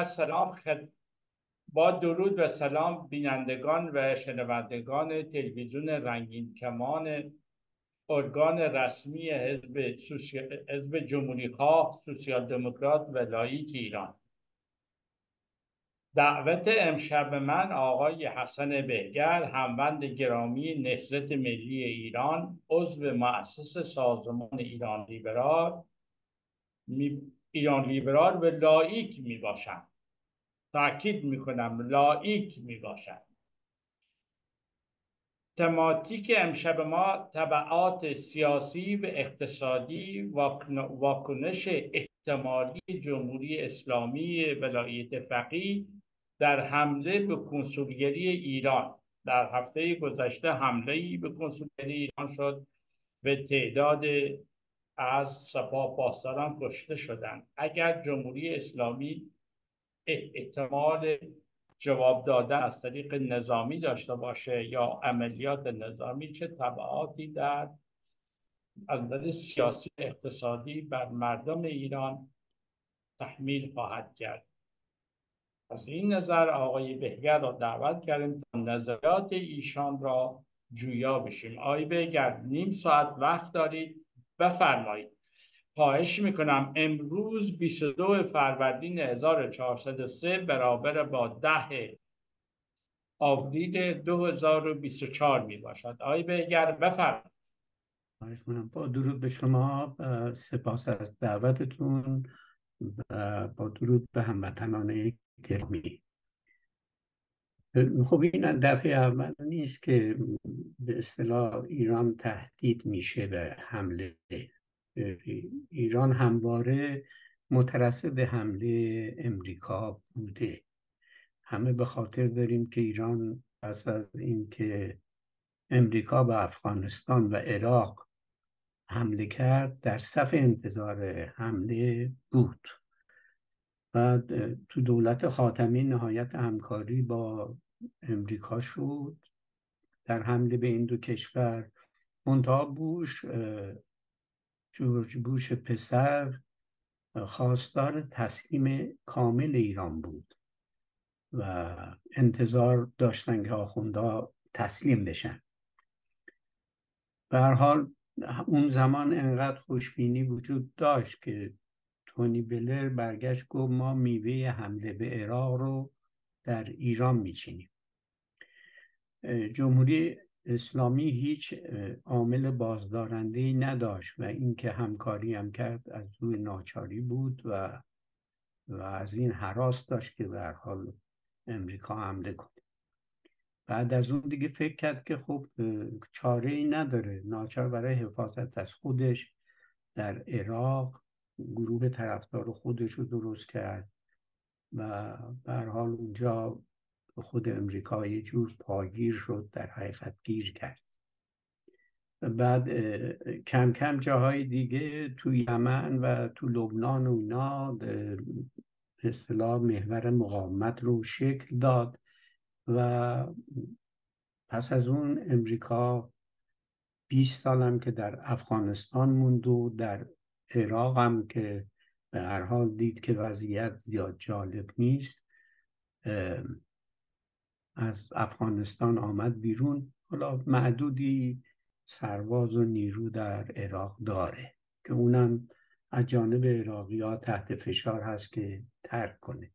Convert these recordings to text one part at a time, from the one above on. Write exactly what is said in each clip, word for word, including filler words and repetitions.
از سلام خد... با درود و سلام بینندگان و شنوندگان تلویزیون رنگین کمان ارگان رسمی حزب, سوسی... حزب جمهوری‌خواه سوسیال دموکرات و لاییک ایران. دعوت امشب من آقای حسن بهگر، هموند گرامی نهضت ملی ایران، عضو مؤسس سازمان ایران لیبرال می... ایران لیبرال و لاییک می باشند. تأکید میکنم لاییک میباشد. تماتیک امشب ما تبعات سیاسی و اقتصادی واکنش احتمالی جمهوری اسلامی ولایت فقیه در حمله به کنسولگری ایران. در هفته گذشته حمله‌ای به کنسولگری ایران شد و تعداد از سپاه پاسداران کشته شدند. اگر جمهوری اسلامی احتمال جواب دادن از طریق نظامی داشته باشه یا عملیات نظامی، چه تبعاتی در از نظر سیاسی اقتصادی بر مردم ایران تحمیل خواهد کرد. از این نظر آقای بهگر را دعوت کردیم تا نظریات ایشان را جویا بشیم. آقای بهگر، نیم ساعت وقت دارید، بفرمایید. خواهش میکنم. امروز بیست و دو فروردین هزار و چهارصد و سه برابر با ده آوریل دو هزار و بیست و چهار می باشد. آقای بهگر بفرمایید. خواهش میکنم. با درود به شما، سپاس از دعوتتون و با درود به هموطنان گرامی. خب این دفعه اول نیست که به اصطلاح ایران تهدید میشه به حمله. ایران همواره مترصد حمله امریکا بوده. همه به خاطر داریم که ایران پس از اینکه امریکا به افغانستان و عراق حمله کرد در صف انتظار حمله بود. بعد تو دولت خاتمی نهایت همکاری با امریکا شد در حمله به این دو کشور. منتها بوش جورج بوش پسر خواستار تسلیم کامل ایران بود و انتظار داشتن که آخوندها تسلیم بشن. به هر حال اون زمان انقدر خوشبینی وجود داشت که تونی بلر برگشت گفت ما میوه حمله به عراق رو در ایران میچینیم. جمهوری اسلامی هیچ عامل بازدارنده‌ای نداشت و اینکه همکاری هم کرد از روی ناچاری بود و و از این هراس داشت که به هر حال امریکا حمله کنه. بعد از اون دیگه فکر کرد که خب چاره ای نداره، ناچار برای حفاظت از خودش در عراق گروه طرفدار خودش رو درست کرد و به هر حال اونجا خود امریکا یه جور پاگیر شد، در حقیقت گیر کرد. بعد کم کم جاهای دیگه تو یمن و تو لبنان و اینا به اصطلاح محور مقاومت رو شکل داد و پس از اون امریکا بیست سالم که در افغانستان موند و در عراق هم که به هر حال دید که وضعیت زیاد جالب نیست، از افغانستان آمد بیرون. حالا معدودی سرباز و نیرو در عراق داره که اونم از جانب عراقی ها تحت فشار هست که ترک کنه.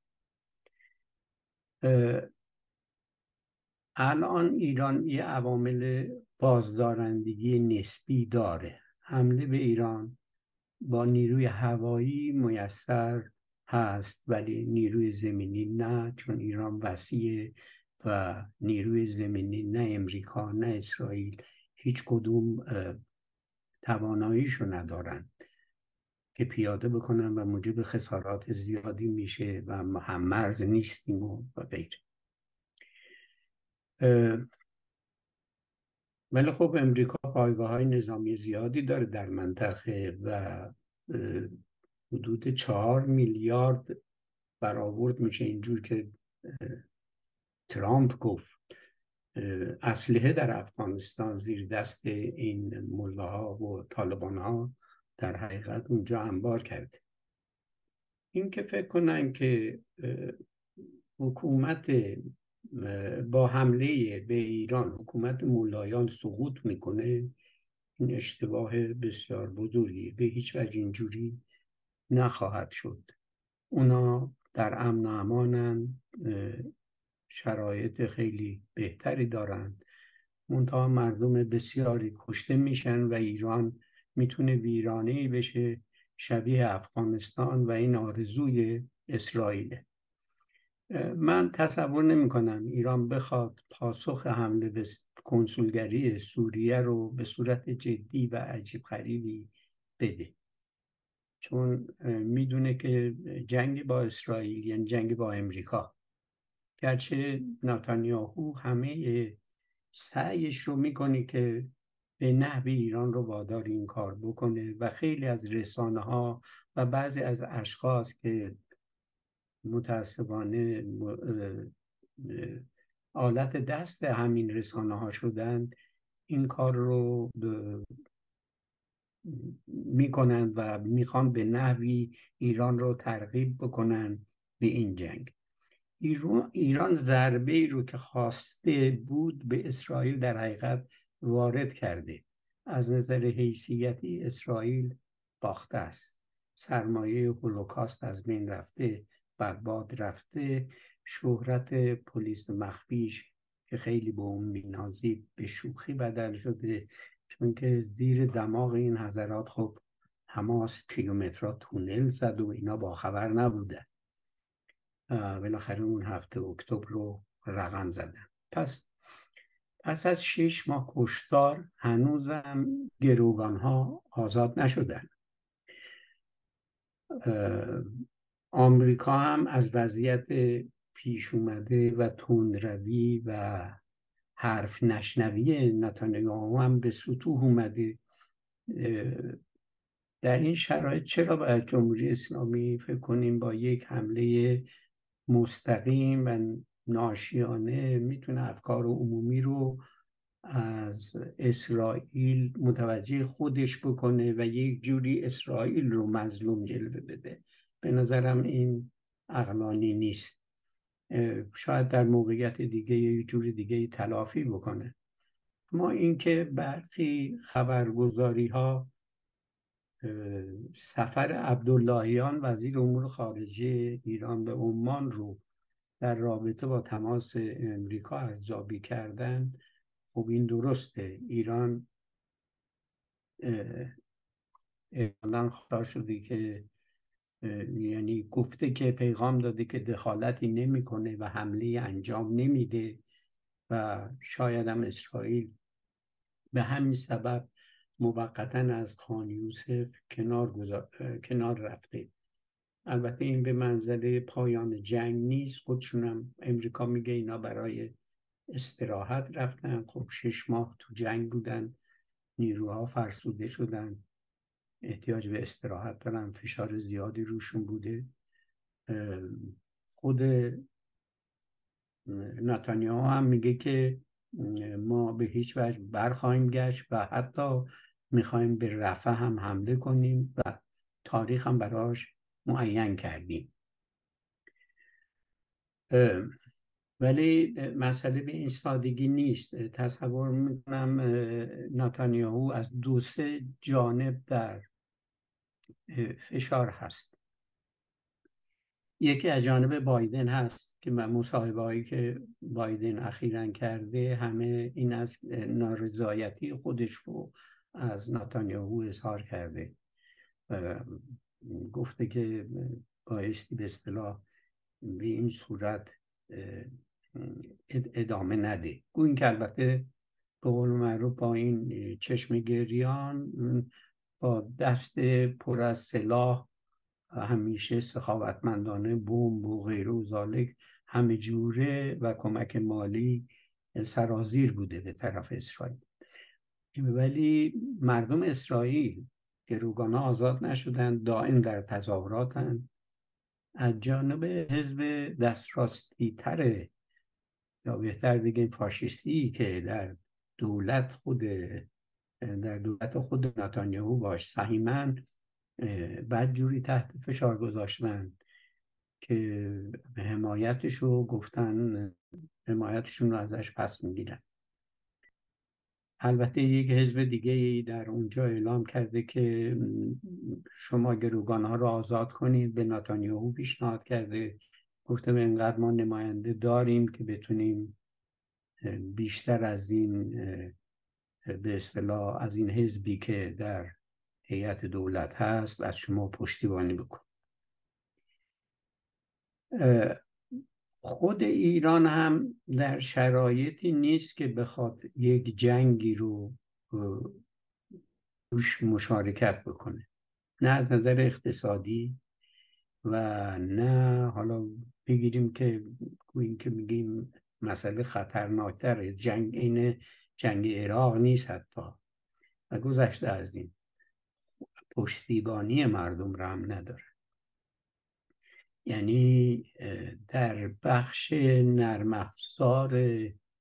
الان ایران یه عوامل بازدارندگی نسبی داره. حمله به ایران با نیروی هوایی میسر هست ولی نیروی زمینی نه، چون ایران وسیعه و نیروی زمینی نه امریکا نه اسرائیل هیچ کدوم تواناییشو ندارن که پیاده بکنن و موجب خسارات زیادی میشه و هم مرز نیستیم و غیره. ولی خب امریکا پایگاه‌های نظامی زیادی داره در منطقه و حدود چهار میلیارد برآورد میشه، اینجور که ترامپ گفت، اسلحه در افغانستان زیر دست این ملاها و طالبان ها در حقیقت اونجا انبار کرده. این که فکر کنن که حکومت با حمله به ایران حکومت مولایان سقوط میکنه، این اشتباه بسیار بزرگی. به هیچ وجه اینجوری نخواهد شد. اونا در امن و امانن، شرایط خیلی بهتری دارن، منتها مردم بسیاری کشته میشن و ایران میتونه ویرانه‌ای بشه شبیه افغانستان و این آرزوی اسرائیله. من تصور نمی کنم ایران بخواد پاسخ حمله به کنسولگری سوریه رو به صورت جدی و عجیب غریبی بده، چون میدونه که جنگ با اسرائیل یعنی جنگ با امریکا. گرچه نتانیاهو همه سعیش رو میکنه که به نحوی ایران رو وادار این کار بکنه و خیلی از رسانه ها و بعضی از اشخاص که متاسفانه آلت دست همین رسانه ها شدن این کار رو میکنن و میخوان به نحوی ایران رو ترغیب بکنن به این جنگ. ایران, ایران ضربه ای رو که خواسته بود به اسرائیل در حقیقت وارد کرده. از نظر حیثیتی اسرائیل باخته است. سرمایه هولوکاست از بین رفته، برباد رفته. شهرت پلیس مخفیش که خیلی به اون مینازید به شوخی بدل شده، چون که زیر دماغ این حضرات خب حماس کیلومترها تونل زد و اینا با خبر نبودن. بالاخره اون هفته اکتبر رو رقم زدن. پس پس از شش ماه کشتار هنوزم گروگان ها آزاد نشدن. آمریکا هم از وضعیت پیش اومده و تندروی و حرف نشنوی نتانیاهو هم به سطوح اومده. در این شرایط چرا باید جمهوری اسلامی فکر کنیم با یک حمله مستقیم و ناشیانه میتونه افکار عمومی رو از اسرائیل متوجه خودش بکنه و یک جوری اسرائیل رو مظلوم جلوه بده؟ به نظرم این عقلانی نیست. شاید در موقعیت دیگه یک جوری دیگه تلافی بکنه. اما اینکه برخی خبرگزاری ها سفر عبداللهیان وزیر امور خارجه ایران به عمان رو در رابطه با تماس امریکا ارزیابی کردن، خب این درسته. ایران اعلان خواهد شده که یعنی گفته که پیغام داده که دخالتی نمیکنه و حمله انجام نمیده و شاید هم اسرائیل به همین سبب موقتا از خان یوسف کنار, گذار... کنار رفته. البته این به منزله پایان جنگ نیست. خودشونم امریکا میگه اینا برای استراحت رفتن. خب شش ماه تو جنگ بودن، نیروها فرسوده شدن، احتیاج به استراحت دارن، فشار زیادی روشون بوده. خود نتانیاهو هم میگه که ما به هیچ وجه برخواهیم گشت و حتی میخوایم به رفح هم حمله کنیم و تاریخ هم براش معین کردیم. ولی مسئله به این سادگی نیست. تصور میکنم نتانیاهو از دو سه جانب در فشار هست. یکی از جانب بایدن هست که مصاحبه هایی که بایدن اخیراً کرده همه این از نارضایتی خودش رو از نتانیاهو اظهار کرده. گفته که بایستی به اصطلاح به این صورت ادامه نده. گویا که البته به قول معروف با این چشم گریان با دست پر از سلاح همیشه سخاوتمندانه بمب و غیره و ذالک همه جوره و کمک مالی سرازیر بوده به طرف اسرائیل. ولی مردم اسرائیل گروگانها آزاد نشدن، دائم در تظاهراتن. از جانب حزب دستراستی تره یا بهتر بگیم فاشیستی که در دولت خود در دولت خود نتانیاهو باش سهیمن بدجوری تحت فشار گذاشتن که حمایتش رو گفتن حمایتشون رو ازش پس میگیرن. البته یک حزب دیگه در اونجا اعلام کرده که شما گروگانها رو آزاد کنید، به نتانیاهو پیشنهاد کرده، گفته به اینقدر ما نماینده داریم که بتونیم بیشتر از این به اصطلاح از این حزبی که در هیئت دولت هست از شما پشتیبانی بکن. خود ایران هم در شرایطی نیست که بخواد یک جنگی رو روش مشارکت بکنه، نه از نظر اقتصادی و نه حالا بگیریم که این که میگیم مسئله خطرناکتره، جنگ این جنگ عراق نیست حتی و گذشته از این، پشتیبانی مردم را هم نداره. یعنی در بخش نرم افزار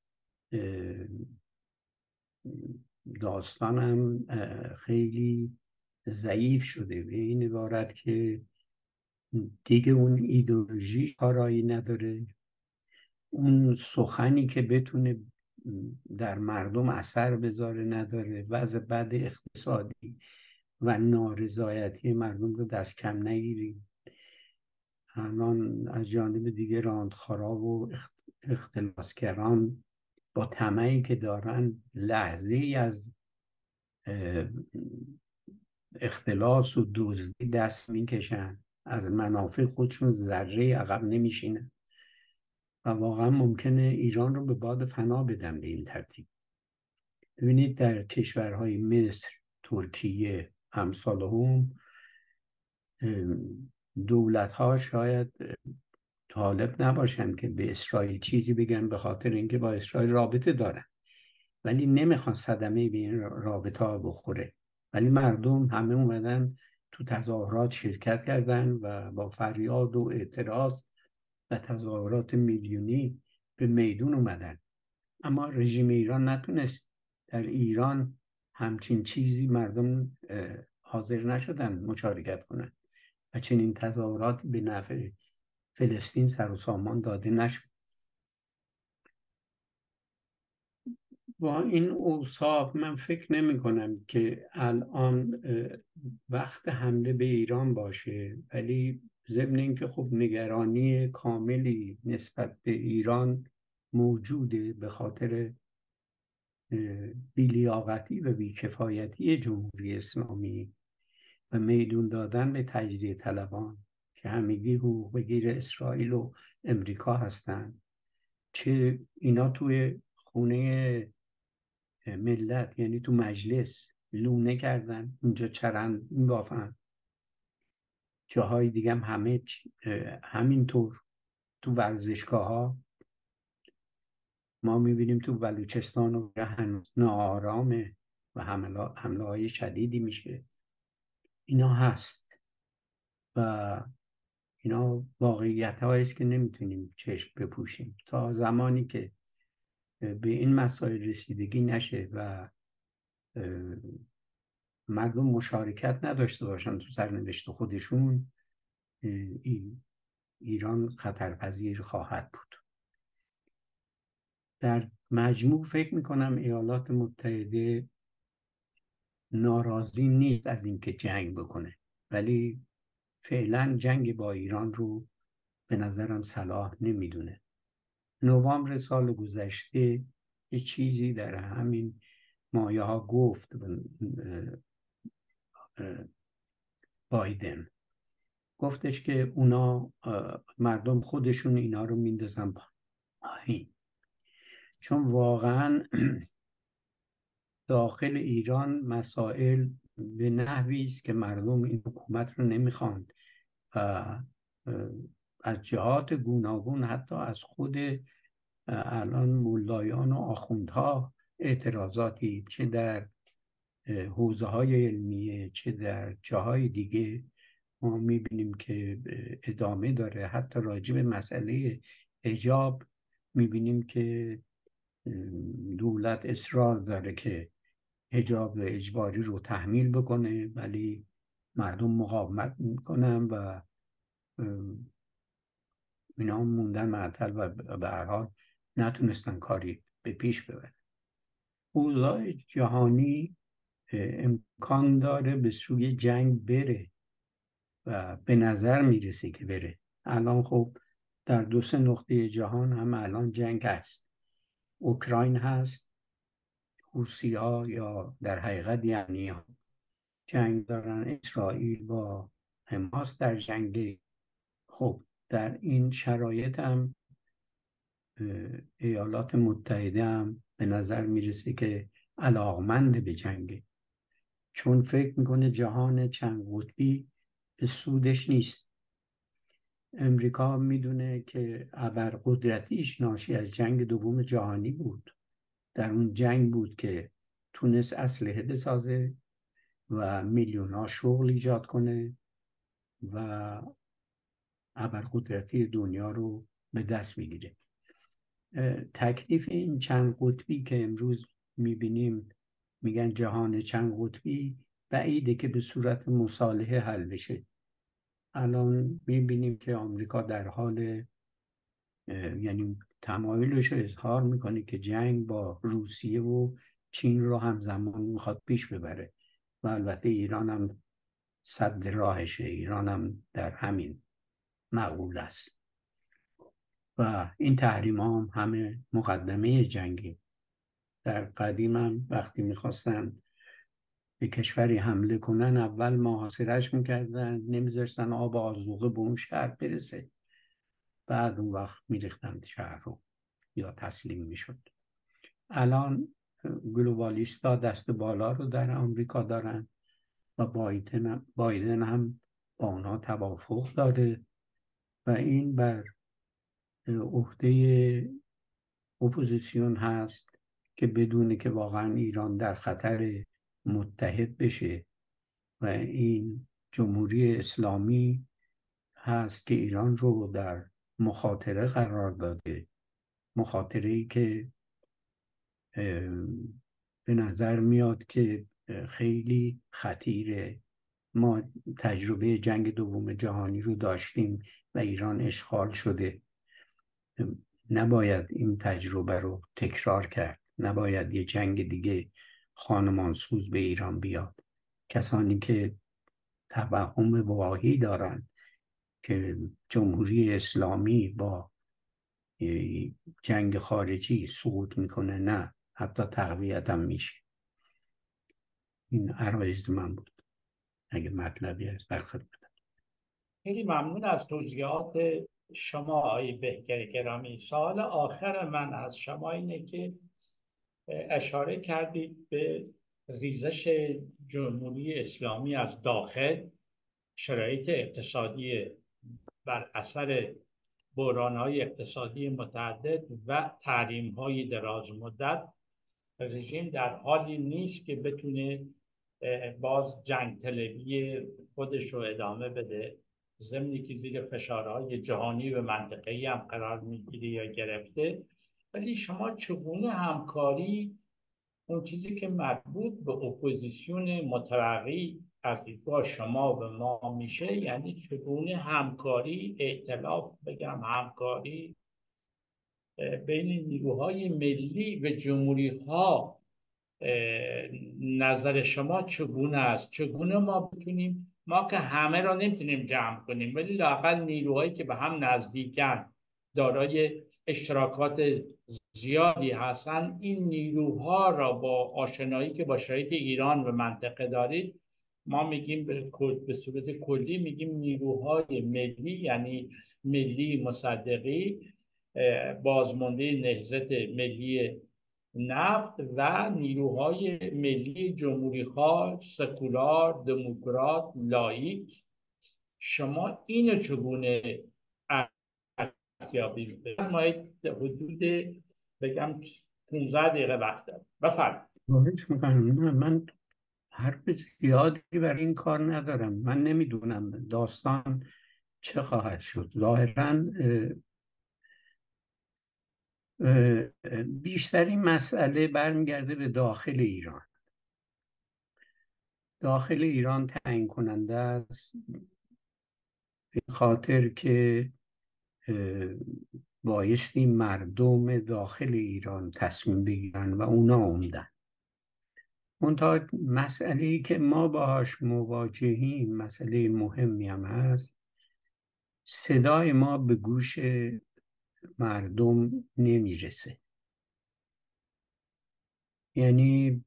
داستانم خیلی ضعیف شده، به این عبارت که دیگه اون ایدئولوژی کارایی نداره، اون سخنی که بتونه در مردم اثر بذاره نداره، وضع بد اقتصادی و نارضایتی مردم رو دست کم نگیریم. الان از جانب دیگه راندخارا و اختلاسگران با طمعی که دارن لحظه ای از اختلاس و دزدی دست میکشن، از منافع خودشون ذره عقب نمیشینن و واقعا ممکنه ایران رو به باد فنا بدن به این ترتیب. ببینید در کشورهای مصر، ترکیه، امثال هم دولت ها شاید طالب نباشن که به اسرائیل چیزی بگن به خاطر اینکه با اسرائیل رابطه دارن، ولی نمیخوان صدمه به این رابطه ها بخوره، ولی مردم همه اومدن تو تظاهرات شرکت کردن و با فریاد و اعتراض و تظاهرات میلیونی به میدون اومدن. اما رژیم ایران نتونست در ایران همچین چیزی مردم حاضر نشدن مشارکت کنن و چنین تظاهرات به نفع فلسطین سر و سامان داده نشد. با این اوصاف من فکر نمی کنم که الان وقت حمله به ایران باشه، ولی ضمن اینکه خب نگرانی کاملی نسبت به ایران موجوده به خاطر بی‌لیاقتی و بیکفایتی جمهوری اسلامی و میدون دادن به تجزیه طلبان که همگی حقوق بگیر اسرائیل و امریکا هستن، چه اینا توی خونه ملت یعنی تو مجلس لونه کردن، اونجا چرند میبافن، جاهای دیگه هم همه همینطور، تو ورزشگاه ها ما میبینیم تو بلوچستان و هنوز ناآرامه و حمله حمله های شدیدی میشه. اینا هست و اینا واقعیت هایی است که نمیتونیم چشم بپوشیم تا زمانی که به این مسائل رسیدگی نشه و مردم مشارکت نداشته باشن تو سرنوشت خودشون. ایران خطرپذیر خواهد بود. در مجموع فکر میکنم ایالات متحده ناراضی نیست از اینکه جنگ بکنه، ولی فعلا جنگ با ایران رو به نظرم صلاح نمیدونه. نوامبر سال گذشته یه چیزی در همین مایه ها گفت بایدن، گفتش که اونا مردم خودشون اینا رو میندازن پایین، چون واقعا داخل ایران مسائل به نحوی است که مردم این حکومت رو نمیخوان و از جهات گوناگون حتی از خود الان مولایان و آخوندها اعتراضاتی چه در حوزه های علمیه چه در جاهای دیگه ما میبینیم که ادامه داره. حتی راجع به مسئله حجاب میبینیم که دولت اصرار داره که حجاب اجباری رو تحمیل بکنه، ولی مردم مقاومت میکنن و اینا موندن معطل و به هر حال نتونستن کاری به پیش ببرن. اوضاع جهانی امکان داره به سوی جنگ بره و به نظر میرسه که بره. الان خب در دو سه نقطه جهان هم الان جنگ هست. اوکراین هست، روسیا یا در حقیقت یعنی جنگ دارن، اسرائیل با حماس در جنگ. خب در این شرایط هم ایالات متحده هم به نظر میرسه که علاقمند به جنگه، چون فکر میکنه جهان چند قطبی به سودش نیست. امریکا میدونه که ابرقدرتیش ناشی از جنگ دوم جهانی بود. در اون جنگ بود که تونست اسلحه بسازه و میلیون ها شغل ایجاد کنه و ابرقدرتی دنیا رو به دست بگیره. تکلیف این چند قطبی که امروز میبینیم میگن جهان چند قطبی، بعیده که به صورت مصالحه حل بشه. الان میبینیم که آمریکا در حال یعنی تمایلش رو اظهار میکنه که جنگ با روسیه و چین رو همزمان میخواد پیش ببره و البته ایران هم صد راهشه. ایران هم در همین مقوله است و این تحریم ها هم همه مقدمه جنگی. در قدیم هم وقتی میخواستن به کشوری حمله کنن اول محاصرهش میکردن، نمیذاشتن آب آذوقه به اون شهر برسه، بعد اون وقت میریختن شهر رو یا تسلیم میشد. الان گلوبالیستا دست بالا رو در آمریکا دارن و بایدن, بایدن هم با اونها توافق داره و این بر عهده اپوزیسیون هست که بدونه که واقعا ایران در خطر متحد بشه و این جمهوری اسلامی هست که ایران رو در مخاطره قرار داده، مخاطره‌ای که به نظر میاد که خیلی خطیره. ما تجربه جنگ دوم جهانی رو داشتیم و ایران اشغال شده. نباید این تجربه رو تکرار کرد، نباید یه جنگ دیگه خانمانسوز به ایران بیاد. کسانی که توهم واهی دارن که جمهوری اسلامی با جنگ خارجی سقوط میکنه، نه، حتی تقویت هم میشه. این عرایض من بود. اگه مطلبی هست در خدمتم. خیلی ممنون از توضیحات شما آقای بهکر گرامی. سوال آخر من از شما اینه که اشاره کردید به ریزش جمهوری اسلامی از داخل، شرایط اقتصادی بر اثر بحران‌های اقتصادی متعدد و تحریم‌های دراز مدت. رژیم در حالی نیست که بتونه باز جنگ طلبی خودش رو ادامه بده، ضمنی که زیر فشارهای جهانی و منطقه‌ای هم قرار میگیره یا گرفته. ولی شما چگونه همکاری، اون چیزی که مربوط به اپوزیسیون مترقی از دیدگاه شما به ما میشه، یعنی چگونه همکاری، ائتلاف بگم همکاری بین نیروهای ملی و جمهوری ها، نظر شما چگونه است؟ چگونه ما بتونیم، ما که همه را نمیتونیم جمع کنیم ولی لااقل نیروهایی که به هم نزدیکن، دارای اشتراکات زیادی هستن، این نیروها را با آشنایی که با شرایط ایران و منطقه دارید، ما میگیم به صورت کلی میگیم نیروهای ملی، یعنی ملی مصدقی، بازمانده نهضت ملی نفت و نیروهای ملی جمهوری‌خواه، سکولار، دموکرات، لایک. شما اینو چگونه ارزیابی می‌کنید؟ ما حدود بگم پانزده دقیقه وقت دارم. بفرمایید. خواهش می‌کنم. من حرف زیادی برای این کار ندارم. من نمیدونم داستان چه خواهد شد. ظاهراً بیشترین مسئله برمیگرده به داخل ایران. داخل ایران تعیین کننده است، به خاطر که بایستی مردم داخل ایران تصمیم بگیرن و اونا عمدن. منتها مسئله‌ای که ما باهاش مواجهیم، مسئله مهمی هم هست، صدای ما به گوش مردم نمیرسه. یعنی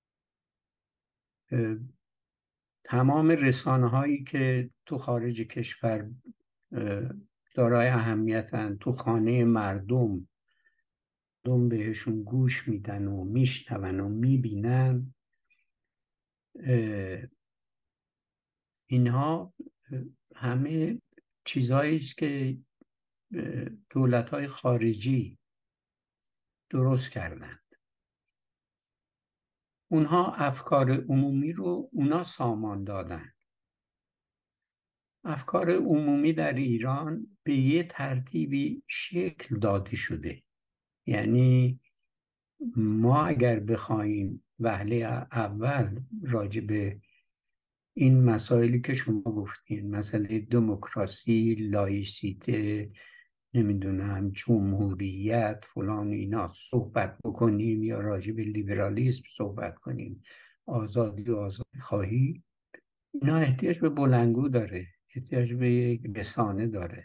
تمام رسانه هایی که تو خارج کشور دارای اهمیتن، تو خانه مردم مردم بهشون گوش میدن و میشنون و میبینن، اینها همه چیزهایی است که دولت‌های خارجی درست کردن. اونها افکار عمومی رو اونا سامان دادن. افکار عمومی در ایران به یه ترتیبی شکل داده شده. یعنی ما اگر بخوایم وهله اول راجع به این مسائلی که شما گفتین، مسئله دموکراسی، لایسیته، نمیدونم جمهوریت، فلان اینا صحبت بکنیم یا راجع به لیبرالیسم صحبت کنیم، آزادی و آزادی خواهی، اینا احتیاج به بلندگو داره، احتیاج به یک رسانه داره.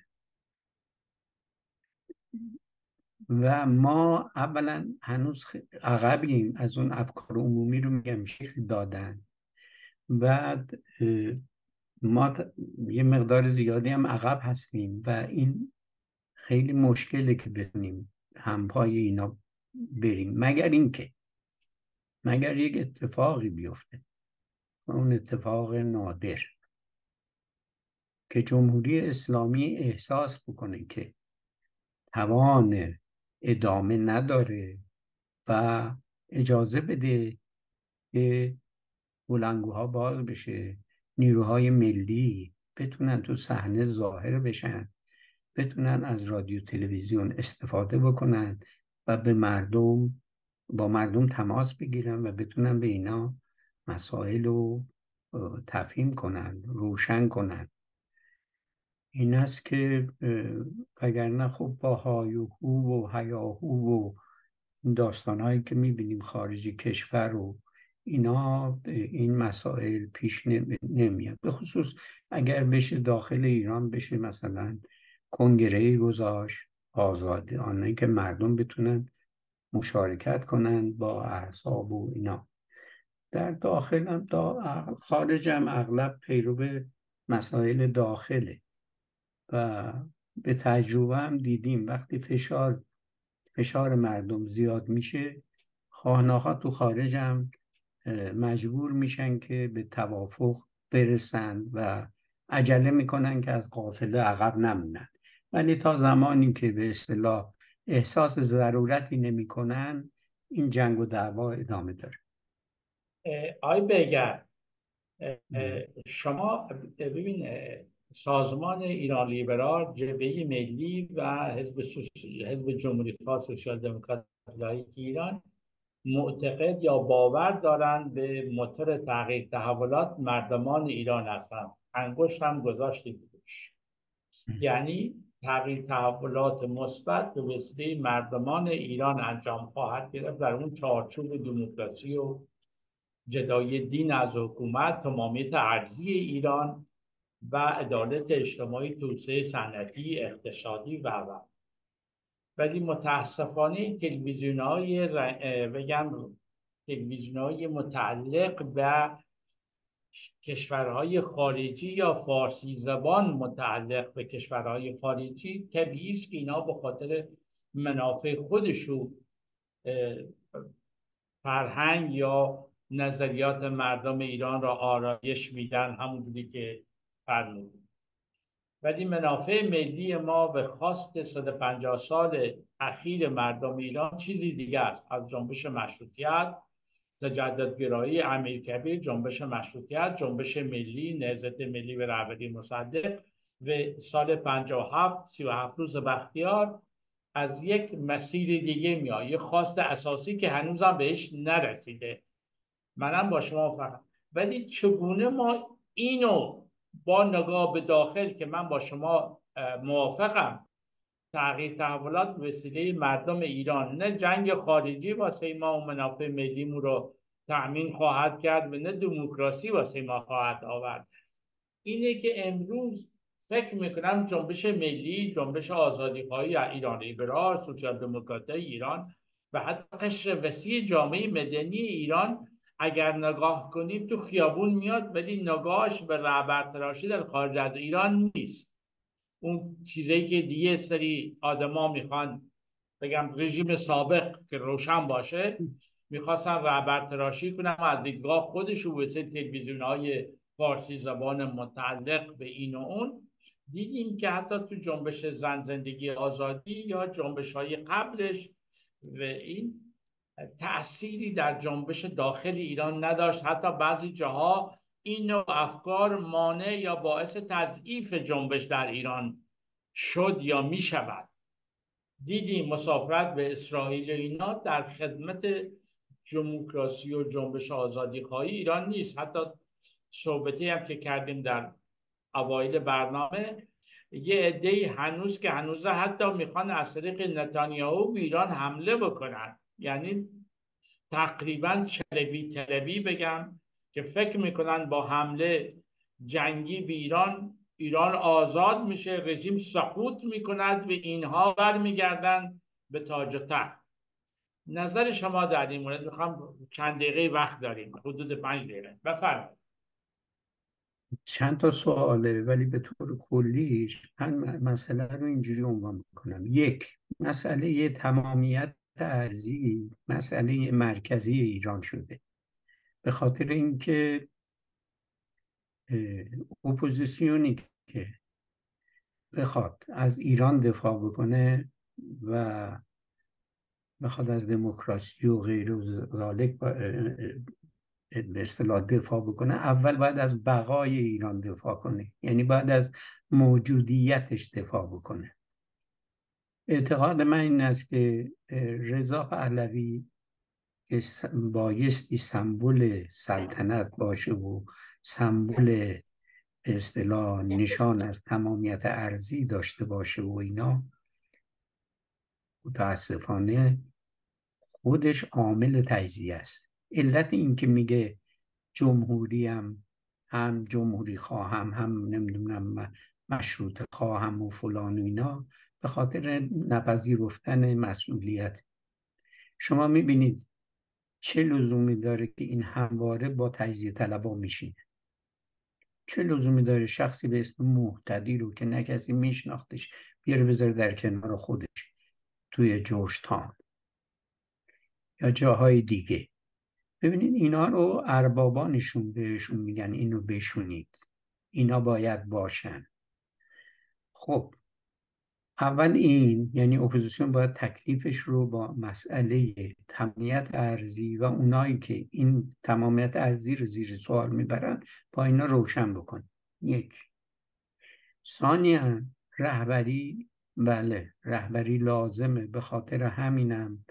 و ما اولا هنوز عقبیم از اون افکار عمومی رو میگم شکل دادن. بعد ما یه مقدار زیادی هم عقب هستیم و این خیلی مشکله که بتونیم همپای اینا بریم، مگر اینکه مگر یک اتفاقی بیفته و اون اتفاق نادر که جمهوری اسلامی احساس بکنه که توان ادامه نداره و اجازه بده که بلندگوها باز بشه، نیروهای ملی بتونن تو صحنه ظاهر بشن، بتونن از رادیو تلویزیون استفاده بکنن و به مردم با مردم تماس بگیرن و بتونن به اینا مسائل رو تفهیم کنن، روشن کنن. این است که وگرنه خب با هایوهو و هیاهو و داستانهایی که میبینیم خارج کشور و اینا، این مسائل پیش نمیاد. به خصوص اگر بشه داخل ایران بشه مثلا کنگره‌ای گذاشت آزادانه که مردم بتونن مشارکت کنن با احزاب و اینا. در داخل هم دا خارج هم اغلب پیرو مسائل داخله و به تجربه هم دیدیم وقتی فشار فشار مردم زیاد میشه، خواهناخواه تو خارج هم مجبور میشن که به توافق برسن و عجله میکنن که از قافله عقب نمونن. ولی تا زمانی که به اصطلاح احساس ضرورتی نمیکنن، این جنگ و دعوا ادامه داره. آی بیگر، شما ببین، سازمان ایران لیبرال، جبهه ملی و حزب حزب جمهوری خواه سوسیال دموکرات لایک ایران معتقد یا باور دارند به موتور تغییر تحولات مردمان ایران هستند. انگشت هم گذاشتید روش. یعنی تغییر تحولات مثبت به وسیله مردمان ایران انجام خواهد گرفت در اون چارچوب دموکراسی و جدای دین از حکومت، تمامیت ارضی ایران و عدالت اجتماعی، توسعه صنعتی، اقتصادی و و ولی متاسفانه تلویزیون‌های بگم تلویزیون‌های متعلق به کشورهای خارجی یا فارسی زبان متعلق به کشورهای خارجی، طبیعی است که اینا به خاطر منافع خودشون فرهنگ یا نظریات مردم ایران را آرایش میدن، همونجوری که فرمودید. ولی منافع ملی ما به خواست صد و پنجاه سال اخیر مردم ایران چیزی دیگه است. از جنبش مشروطیت، تجددگرایی امیرکبیر، جنبش مشروطیت، جنبش ملی، نهضت ملی به رهبری مصدق و سال پنجاه و هفت سی و هفت روز بختیار از یک مسیر دیگه میاد، یه خواست اساسی که هنوزم بهش نرسیده. منم با شما فقط، ولی چگونه ما اینو با نگاه به داخل، که من با شما موافقم تغییر تحولات به وسیله مردم ایران، نه جنگ خارجی واسه ما و منافع ملیمون رو تأمین خواهد کرد و نه دموکراسی واسه ما خواهد آورد. اینه که امروز فکر میکنم جنبش ملی، جنبش آزادیخواهی ایران، لیبرال، سوسیال دموکرات ایران و حتی قشر وسیع جامعه مدنی ایران اگر نگاه کنید تو خیابون میاد، ولی نگاهش به رهبرتراشی در خارج از ایران نیست. اون چیزایی که دیگه سری آدما میخوان بگم رژیم سابق که روشن باشه میخواستن رهبر تراشی کنن از دیدگاه خودشون واسه تلویزیون های فارسی زبان متعلق به این و اون. دیدیم که حتی تو جنبش زن زندگی آزادی یا جنبش های قبلش و این تأثیری در جنبش داخل ایران نداشت. حتی بعضی جاها این نوع افکار مانع یا باعث تضعیف جنبش در ایران شد یا می شود. دیدیم مسافرت به اسرائیل اینا در خدمت دموکراسی و جنبش آزادی خواهی ایران نیست. حتی صحبتی هم که کردیم در اوایل برنامه، یه عده‌ای هنوز که هنوز حتی میخوان از طریق نتانیاهو به ایران حمله بکنن، یعنی تقریبا چلبی تلبی بگم که فکر میکنن با حمله جنگی به ایران ایران آزاد میشه، رژیم سقوط میکند و اینها برمیگردن به تاج و تخت. نظر شما در این مورد؟ میخوام چند دقیقه وقت داریم، حدود پنج دقیقه، بفرمایید. چند تا سواله ولی به طور کلی من مسئله رو اینجوری عنوان میکنم. یک، مسئله تمامیت ارضی مسئله مرکزی ایران شده، به خاطر اینکه اپوزیسیونی که بخواد از ایران دفاع بکنه و بخواد از دموکراسی و غیر ذالک به اصطلاح دفاع بکنه، اول باید از بقای ایران دفاع کنه، یعنی باید از موجودیتش دفاع بکنه. اعتقاد من این است که رضا پهلوی که بایستی سمبل سلطنت باشه و سمبل به اصطلاح نشان از تمامیت ارضی داشته باشه و اینا، متاسفانه خودش عامل تجزیه است. علت این که میگه جمهوری هم هم جمهوری خواهم هم نمیدونم مشروط خواهم و فلان و اینا، به خاطر نپذیرفتن مسئولیت. شما میبینید چه لزومی داره که این همواره با تجزیه طلبا میشینه؟ چه لزومی داره شخصی به اسم مهتدی رو که نه کسی میشناختش بیاره بذاره در کنار خودش توی جورجتاون یا جاهای دیگه؟ ببینید اینا رو اربابانشون بهشون میگن اینو بشونید، اینا باید باشن. خب اول این یعنی اپوزیسیون باید تکلیفش رو با مسئله تمامیت ارضی و اونایی که این تمامیت ارضی رو زیر سوال میبرن با اینا روشن بکن. یک. ثانیاً رهبری، بله رهبری لازمه، به خاطر همینم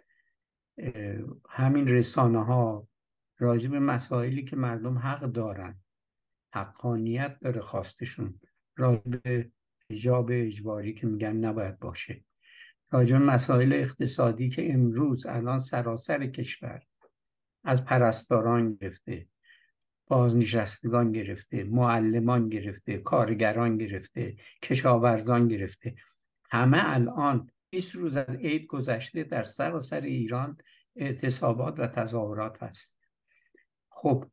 همین رسانه ها راجع به مسائلی که مردم حق دارن، حقانیت داره خواستشون، راجع به حجاب اجباری که میگن نباید باشه، راجع به مسائل اقتصادی که امروز الان سراسر کشور از پرستاران گرفته، بازنشستگان گرفته، معلمان گرفته، کارگران گرفته، کشاورزان گرفته، همه الان بیست روز از عید گذشته در سراسر ایران اعتصابات و تظاهرات هست. خب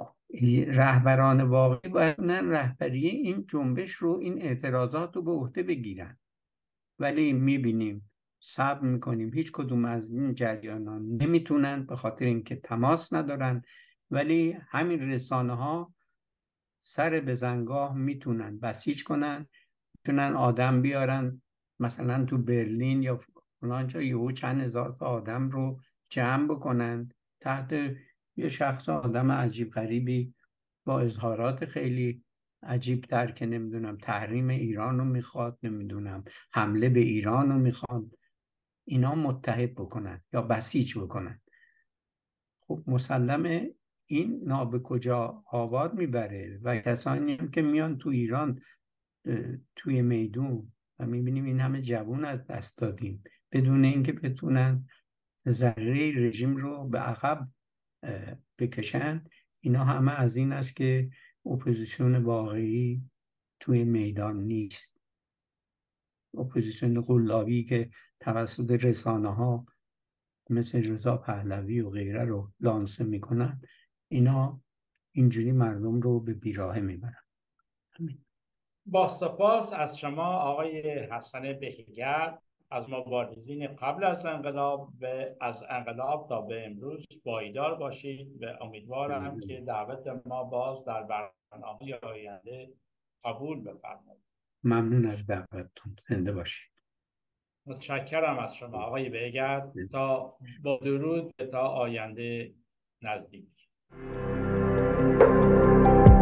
رهبران واقعی باید رهبری این جنبش رو، این اعتراضات رو به عهده بگیرن، ولی میبینیم صبر میکنیم هیچ کدوم از این جریانان نمیتونن، به خاطر اینکه تماس ندارن، ولی همین رسانه ها سر به زنگاه میتونن بسیج کنن، میتونن آدم بیارن مثلا تو برلین یا فلان جا یهو چند هزار تا آدم رو جمع بکنن تحت یه شخص آدم عجیب غریبی با اظهارات خیلی عجیب تر که نمیدونم تحریم ایران رو میخواد، نمیدونم حمله به ایران رو میخواد، اینا متحد بکنن یا بسیج بکنن. خب مسلمه این نا به کجا آباد میبره و کسانی هم که میان تو ایران توی میدون و میبینیم این همه جوان از دست دادیم بدون اینکه بتونن ذره رژیم رو به عقب بکشن. اینا همه از این است که اپوزیسیون واقعی توی میدان نیست. اپوزیسیون قلابی که توسط رسانه ها مثل رضا پهلوی و غیره رو لانسه میکنن، اینا اینجوری مردم رو به بیراهه میبرن. با سپاس از شما آقای حسن بهیگر، از مبارزین قبل از انقلاب و از انقلاب تا به امروز پایدار باشید و امیدوارم که دعوت ما باز در برنامه آینده قبول بفرمایید. ممنون از دعوتتون. زنده باشید. متشکرم از شما آقای بهیگر. تا با درود تا آینده نزدیک.